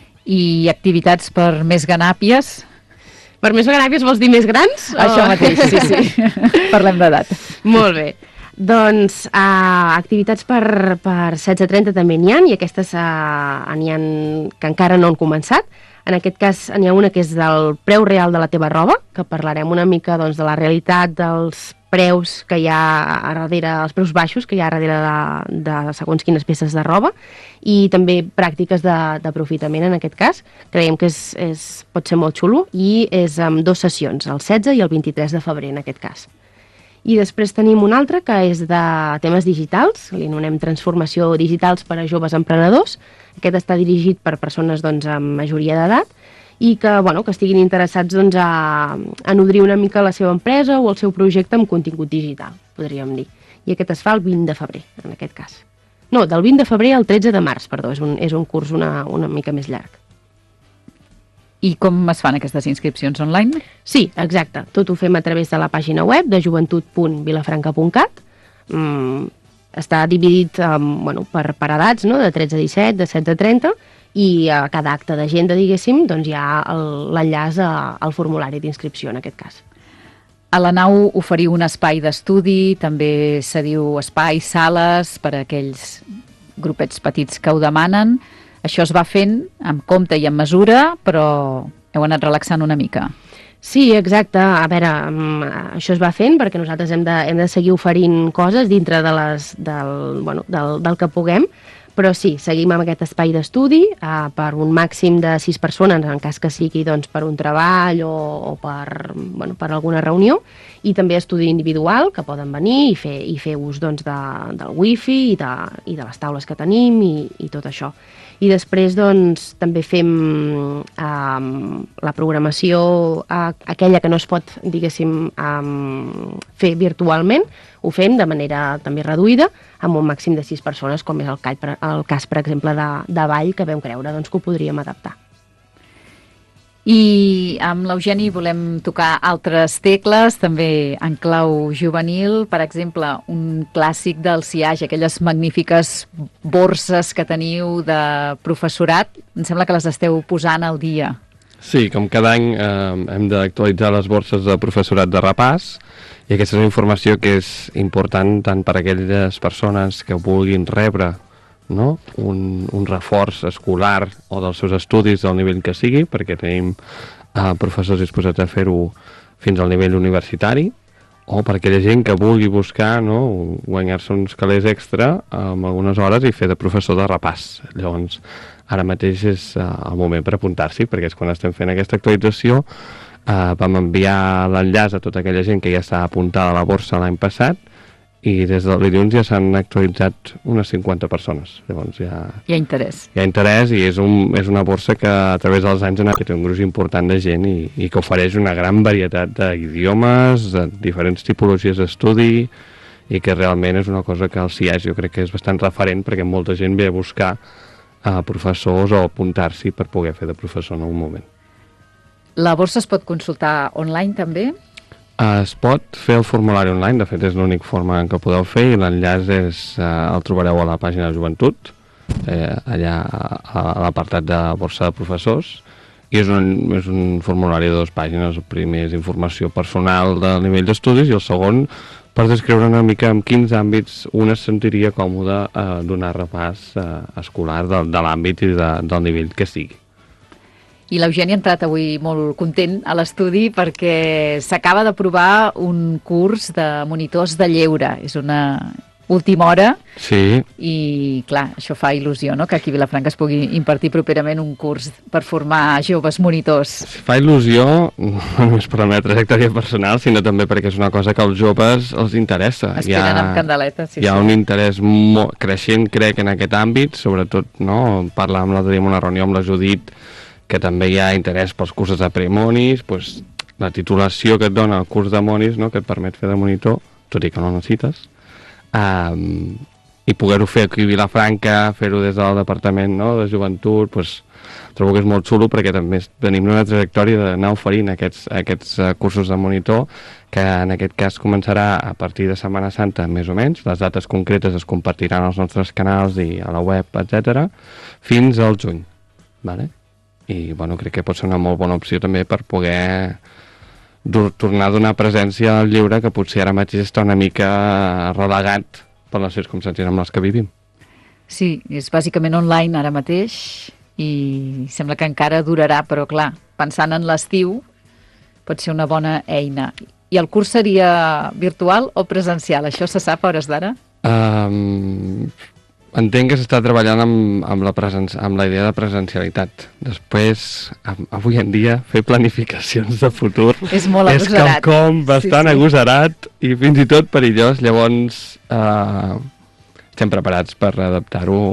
I activitats per més ganàpies? Per més ganàpies vols dir més grans? Això o... mateix, sí, sí. Parlem d'edat. Molt bé. Doncs uh, activitats per, per setze a trenta també n'hi ha, i aquestes uh, n'hi ha que encara no han començat. En aquest cas n'hi ha una que és del preu real de la teva roba, que parlarem una mica doncs, de la realitat dels preus que hi ha a darrere, els preus baixos que hi ha a darrere de, de segons quines peces de roba, i també pràctiques d'aprofitament en aquest cas. Creiem que és, és, pot ser molt xulo i és amb dues sessions, el setze i el vint-i-tres de febrer en aquest cas. I després tenim un altre que és de temes digitals, li anomenem transformació digitals per a joves emprenedors. Aquest està dirigit per persones doncs, amb majoria d'edat i que, bueno, que estiguin interessats doncs, a, a nodrir una mica la seva empresa o el seu projecte amb contingut digital, podríem dir. I aquest es fa el vint de febrer, en aquest cas. No, del vint de febrer al tretze de març, perdó, és un, és un curs una, una mica més llarg. I com es fan aquestes inscripcions online? Sí, exacte. Tot ho fem a través de la pàgina web de joventut punt vilafranca punt cat. Mm, està dividit um, bueno, per, per edats, no? De tretze a disset, de setze a trenta, i a cada acte d'agenda, diguéssim, doncs hi ha l'enllaç al formulari d'inscripció, en aquest cas. A la nau oferiu un espai d'estudi, també se diu espai, sales, per a aquells grupets petits que ho demanen. Això es va fent amb compte i amb mesura, però heu anat relaxant una mica. Sí, exacte. A veure, això es va fent perquè nosaltres hem de, hem de seguir oferint coses dintre de les, del, bueno, del, del que puguem, Però sí, seguim amb aquest espai d'estudi eh, per un màxim de sis persones, en cas que sigui doncs, per un treball o, o per, bueno, per alguna reunió, i també estudi individual, que poden venir i fer, i fer ús doncs, de, del wifi i de, i de les taules que tenim i, i tot això. I després doncs, també fem eh, la programació eh, aquella que no es pot, diguéssim, eh, fer virtualment, ho fem de manera també reduïda, amb un màxim de sis persones, com és el, ca, el cas, per exemple, de, de ball, que vam creure doncs, que ho podríem adaptar. I amb l'Eugeni volem tocar altres tecles, també en clau juvenil, per exemple, un clàssic del C I A G, aquelles magnífiques borses que teniu de professorat, em sembla que les esteu posant al dia. Sí, com cada any eh, hem d'actualitzar les borses de professorat de repàs, i aquesta és una informació que és important tant per a aquelles persones que vulguin rebre, no? un, un reforç escolar o dels seus estudis del nivell que sigui, perquè tenim eh, professors disposats a fer-ho fins al nivell universitari, o per aquella gent que vulgui buscar, no? guanyar-se uns calés extra amb algunes hores i fer de professor de repàs. Llavors, ara mateix és uh, el moment per apuntar-s'hi, perquè és quan estem fent aquesta actualització. Uh, vam enviar l'enllaç a tota aquella gent que ja està apuntada a la borsa l'any passat, i des del dilluns ja s'han actualitzat unes cinquanta persones. Llavors ja... Hi ha interès. Hi ha interès, i és, un, és una borsa que a través dels anys ha anat un gruix important de gent i, i que ofereix una gran varietat d'idiomes, de diferents tipologies d'estudi, i que realment és una cosa que el C I A S jo crec que és bastant referent, perquè molta gent ve a buscar a professors o apuntar-s'hi per poder fer de professor en un moment. La borsa es pot consultar online també? Es pot fer el formulari online, de fet és l'únic forma en què podeu fer, i l'enllaç és, eh, el trobareu a la pàgina de Joventut, eh, allà a, a l'apartat de borsa de professors, i és un, és un formulari de dues pàgines. El primer és informació personal del nivell d'estudis, i el segon per descriure una mica en quins àmbits un es sentiria còmode a eh, donar repàs eh, escolar de, de l'àmbit i de, del nivell que sigui. I l'Eugeni ha entrat avui molt content a l'estudi perquè s'acaba d'aprovar un curs de monitors de lleure. És una última hora. Sí. I, clar, això fa il·lusió, no?, que aquí a Vilafranca es pugui impartir properament un curs per formar joves monitors. Fa il·lusió, no només per la meva trajectòria personal, sinó també perquè és una cosa que als joves els interessa. Esperen amb candeleta, sí. Hi ha sí. un interès molt creixent, crec, en aquest àmbit, sobretot, no?, parlàvem l'altre dia en una reunió amb la Judit, que també hi ha interès pels cursos de premonis, pues, la titulació que et dona el curs de monis, no?, que et permet fer de monitor, tot i que no necessites, um, i poder-ho fer aquí a Vilafranca, fer-ho des del Departament, no?, de Joventut, pues, trobo que és molt xulo, perquè també venim d'una trajectòria d'anar oferint aquests, aquests uh, cursos de monitor, que en aquest cas començarà a partir de Setmana Santa, més o menys. Les dates concretes es compartiran als nostres canals i a la web, etcètera, fins al juny, vale? I bueno, crec que pot ser una molt bona opció també per poder tornar a donar presència al lliure, que potser ara mateix està una mica relegat per les circumstàncies amb les que vivim. Sí, és bàsicament online ara mateix i sembla que encara durarà, però clar, pensant en l'estiu pot ser una bona eina. I el curs seria virtual o presencial? Això se sap a hores d'ara? Um, entenc que s'està treballant amb, amb, la presen amb la idea de presencialitat. Després, avui en dia, fer planificacions de futur és molt agosarat. És quelcom bastant sí, sí. agosarat i fins i tot perillós. Llavors, eh, estem preparats per adaptar-ho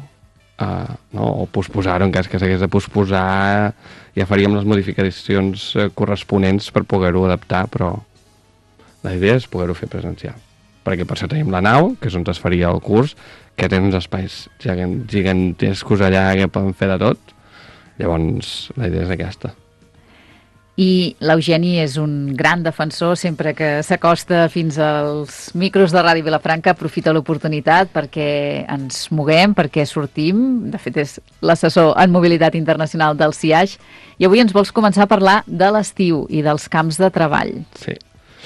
eh, no? o posposar-ho en cas que s'hagués de posposar. Ja faríem les modificacions corresponents per poder-ho adaptar, però la idea és poder-ho fer presencial. Perquè per això tenim la nau, que és on es faria el curs, que té uns espais gigantescos allà que poden fer de tot. Llavors, la idea és aquesta. I l'Eugeni és un gran defensor, sempre que s'acosta fins als micros de Ràdio Vilafranca, aprofita l'oportunitat perquè ens moguem, perquè sortim. De fet, és l'assessor en mobilitat internacional del C I A G. I avui ens vols començar a parlar de l'estiu i dels camps de treball. Sí.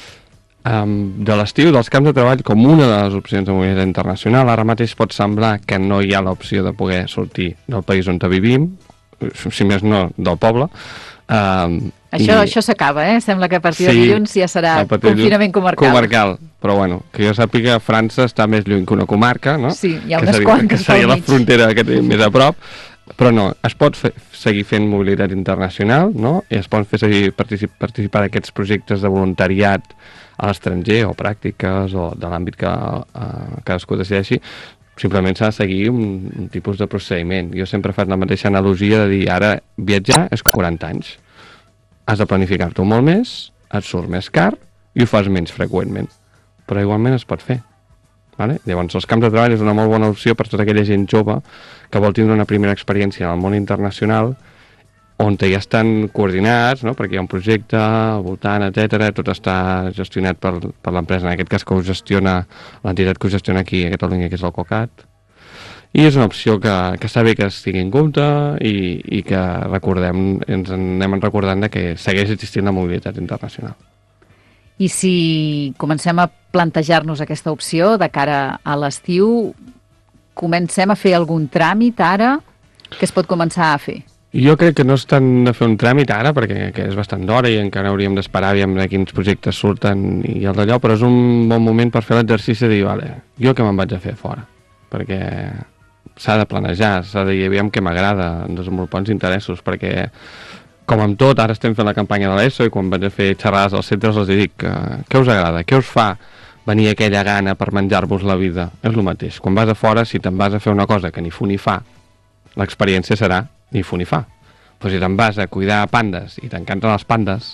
Um, de l'estiu, dels camps de treball com una de les opcions de mobilitat internacional. Ara mateix pot semblar que no hi ha l'opció de poder sortir del país on vivim, si més no, del poble. Um, això i... això s'acaba, eh? Sembla que a partir sí, de dilluns ja serà confinament comarcal. comarcal. però bueno, que jo sàpiga, França està més lluny que una comarca, no? Sí, hi ha que unes seria, quantes que seria pel la mig. frontera que tenim més a prop, però no, es pot fer, seguir fent mobilitat internacional, no? I es pot fer seguir particip, participar d'aquests projectes de voluntariat a l'estranger, o pràctiques, o de l'àmbit que eh, cadascú decideixi. Simplement s'ha de seguir un, un tipus de procediment. Jo sempre faig la mateixa analogia de dir, ara viatjar és com quaranta anys. Has de planificar-t'ho molt més, et surt més car i ho fas menys freqüentment. Però igualment es pot fer. Vale? Llavors, els camps de treball és una molt bona opció per tota aquella gent jove que vol tindre una primera experiència en el món internacional on ja estan coordinats, no? Perquè hi ha un projecte al voltant, etcètera, tot està gestionat per, per l'empresa, en aquest cas que ho gestiona, l'entitat que ho gestiona aquí a Catalunya, que és el COCAT. I és una opció que, que està bé que es tingui en compte i, i que recordem, ens anem recordant de que segueix existint la mobilitat internacional. I si comencem a plantejar-nos aquesta opció de cara a l'estiu, comencem a fer algun tràmit ara que es pot començar a fer? Jo crec que no és tant de fer un tràmit ara, perquè que és bastant d'hora i encara hauríem d'esperar aviam de quins projectes surten i el d'allò, però és un bon moment per fer l'exercici de dir, vale, jo què me'n vaig a fer fora? Perquè s'ha de planejar, s'ha de dir, aviam què m'agrada, desenvolupar uns interessos, perquè com amb tot, ara estem fent la campanya de l'ESO i quan vaig a fer xerrades als centres els dic, uh, què us agrada, què us fa venir aquella gana per menjar-vos la vida? És el mateix, quan vas a fora, si te'n vas a fer una cosa que ni fu ni fa, l'experiència serà ni fu ni fa. Però si te'n vas a cuidar pandes i t'encanten els pandes,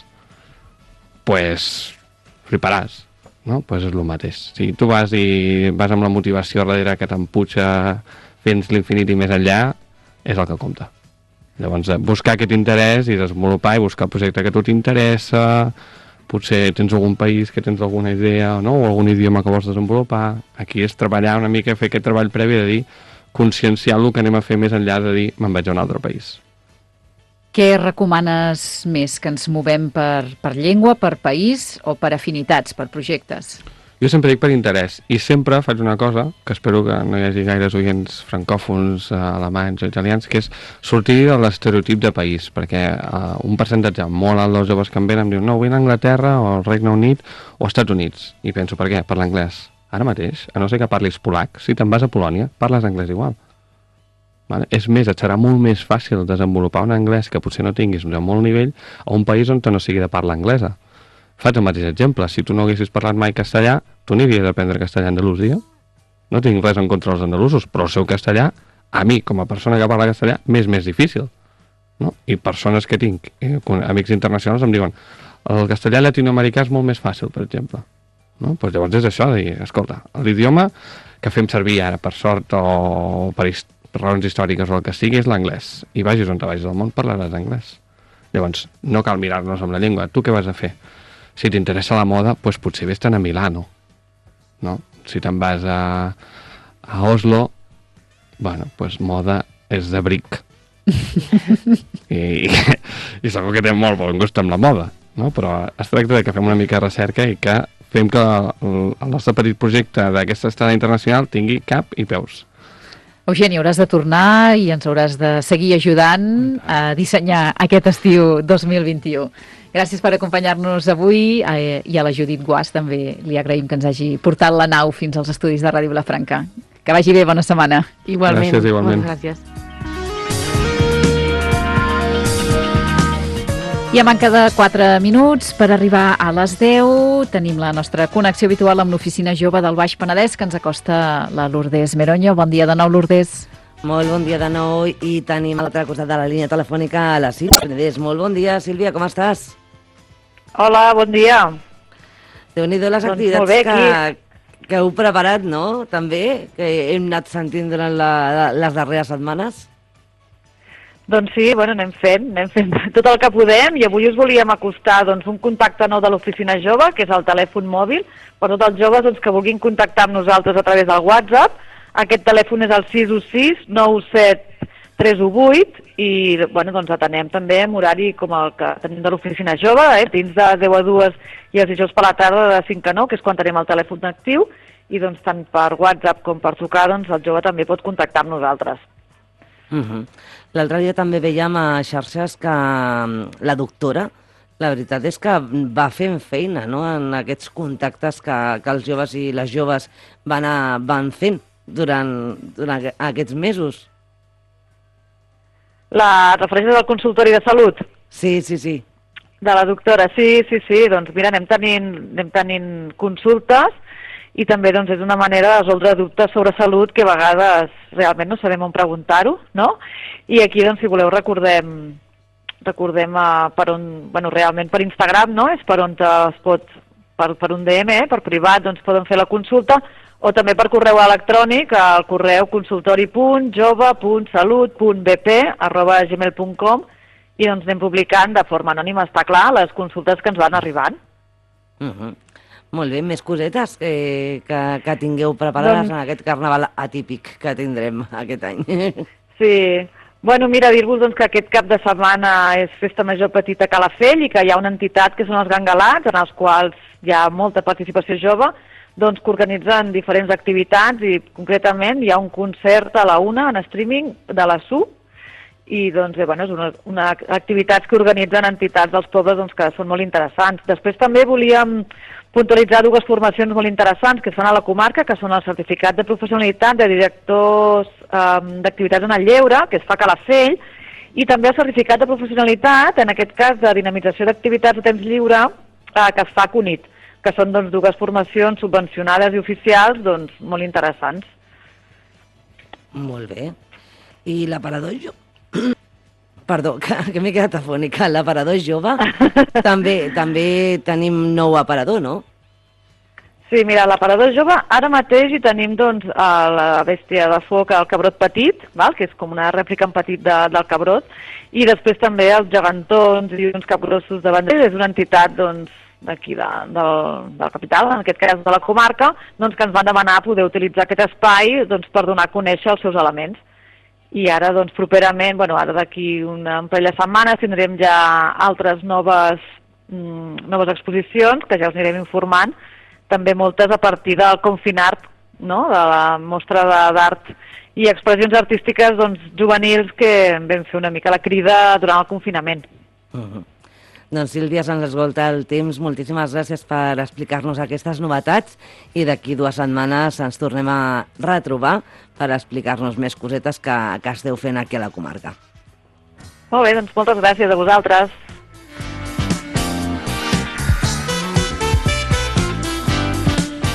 pues fliparàs, no? Pues és el mateix. Si tu vas i vas amb la motivació darrere que t'empuja fins l'infinit i més enllà, és el que compta. Llavors, buscar aquest interès i desenvolupar i buscar el projecte que a tu t'interessa, potser tens algun país que tens alguna idea, no? O algun idioma que vols desenvolupar. Aquí és treballar una mica, fer aquest treball previ de dir conscienciar el que anem a fer més enllà de dir me'n vaig a un altre país. Què recomanes més? Que ens movem per, per llengua, per país o per afinitats, per projectes? Jo sempre dic per interès i sempre faig una cosa que espero que no hi hagi gaires oients francòfons, eh, alemanys o italians, que és sortir de l'estereotip de país, perquè eh, un percentatge molt alt dels joves que em venen em diuen no, vull a Anglaterra o al Regne Unit o als Estats Units. I penso, per què? Per l'anglès. Ara mateix, a no ser que parlis polac, si te'n vas a Polònia, parles anglès igual. Vale? És més, et serà molt més fàcil desenvolupar un anglès que potser no tinguis de molt nivell a un país on no sigui de parla anglesa. Faig el mateix exemple. Si tu no haguessis parlat mai castellà, tu aniries a aprendre castellà a Andalusia. No tinc res en contra dels andalusos, però el seu castellà, a mi, com a persona que parla castellà, m'és més difícil. No? I persones que tinc, eh, amics internacionals, em diuen el castellà llatinoamericà és molt més fàcil, per exemple. No? Pues llavors és això de dir, escolta, l'idioma que fem servir ara per sort o per, hist per raons històriques o el que sigui és l'anglès, i vagis on te vagis del món parlaràs anglès. Llavors no cal mirar-nos amb la llengua. Tu què vas a fer? Si t'interessa la moda, pues potser vés-te'n a Milano, no? Si te'n vas a, a Oslo, bueno, pues moda és de bric i, i segur que té molt bon gust amb la moda, no? Però es tracta de que fem una mica de recerca i que fem que el, el nostre petit projecte d'aquesta estada internacional tingui cap i peus. Eugeni, hauràs de tornar i ens hauràs de seguir ajudant a dissenyar aquest estiu dos mil vint-i-u. Gràcies per acompanyar-nos avui eh, i a la Judit Guas també li agraïm que ens hagi portat la nau fins als estudis de Ràdio Vilafranca. Que vagi bé, bona setmana. Igualment. Gràcies, igualment. Moltes gràcies. I a manca de quatre minuts per arribar a les deu tenim la nostra connexió habitual amb l'Oficina Jove del Baix Penedès que ens acosta la Lourdes Meroño. Bon dia de nou, Lourdes. Molt bon dia de nou i tenim a l'altre costat de la línia telefònica a la Sílvia Penedès. Molt bon dia, Sílvia, com estàs? Hola, bon dia. Déu-n'hi-do les Doncs activitats molt bé, que, que heu preparat, no? També, que hem anat sentint durant la, les darreres setmanes. Doncs sí, bueno, anem fent, anem fent tot el que podem i avui us volíem acostar doncs, un contacte nou de l'Oficina Jove, que és el telèfon mòbil, per tots els joves doncs, que vulguin contactar amb nosaltres a través del WhatsApp. Aquest telèfon és el sis u sis nou set tres u vuit i bueno, doncs atenem també en horari com el que tenim de l'Oficina Jove, eh, dins de deu a dues i els dijous per la tarda de cinc a nou, que és quan tenim el telèfon actiu, i doncs tant per WhatsApp com per trucar doncs, el jove també pot contactar amb nosaltres. Uh-huh. L'altre dia també veiem a xarxes que la doctora La veritat és que va fent feina, no?, en aquests contactes que, que els joves i les joves van, a, van fent durant, durant aquests mesos. La referència del consultori de salut? Sí, sí, sí. De la doctora, sí, sí, sí. Doncs mira, anem tenint, anem tenint consultes i també doncs, és una manera de resoldre dubtes sobre salut que a vegades realment no sabem on preguntar-ho, no? I aquí, doncs, si voleu, recordem, recordem uh, per on, bueno, realment per Instagram, no? És per on es pot, per, per un D M, eh? Per privat, doncs poden fer la consulta, o també per correu electrònic al correu consultori punt jove punt salut punt b p arroba gmail punt com i doncs anem publicant de forma anònima, està clar, les consultes que ens van arribant. Uh -huh. Molt bé, més cosetes que, que, que tingueu preparades doncs... en aquest carnaval atípic que tindrem aquest any. Sí, bueno, mira, dir-vos doncs, que aquest cap de setmana és Festa Major Petita a Calafell i que hi ha una entitat que són els Gangalats, en els quals hi ha molta participació jove, doncs que organitzen diferents activitats i concretament hi ha un concert a la una en streaming de la S U i doncs, eh, bueno, és una, una activitats que organitzen entitats dels pobles doncs, que són molt interessants. Després també volíem puntualitzar dues formacions molt interessants que fan a la comarca, que són el certificat de professionalitat de directors eh, d'activitats en el lleure, que es fa a Calafell, i també el certificat de professionalitat, en aquest cas de dinamització d'activitats de temps lliure, eh, que es fa a Cunit, que són doncs, dues formacions subvencionades i oficials doncs, molt interessants. Molt bé. I l'aparador jove? Perdó, que, que m'he quedat afònica. L'aparador jove també, també tenim nou aparador, no? Sí, mira, l'aparador jove, ara mateix hi tenim doncs, a la bèstia de foc, el cabrot petit, val? Que és com una rèplica en petit de, del cabrot, i després també els gegantons i uns capgrossos de Vendrell, és una entitat doncs, d'aquí de, del, del capital, en aquest cas de la comarca, doncs, que ens van demanar poder utilitzar aquest espai doncs, per donar a conèixer els seus elements. I ara, doncs, properament, bueno, ara d'aquí una parella de setmanes tindrem ja altres noves, mm, noves exposicions, que ja us anirem informant, també moltes a partir del Confinart, no?, de la mostra d'art i expressions artístiques doncs, juvenils que vam fer una mica la crida durant el confinament. Uh-huh. Doncs Sílvia, se'ns esgota el temps. Moltíssimes gràcies per explicar-nos aquestes novetats i d'aquí dues setmanes ens tornem a retrobar per explicar-nos més cosetes que, que esteu fent aquí a la comarca. Molt bé, doncs moltes gràcies a vosaltres.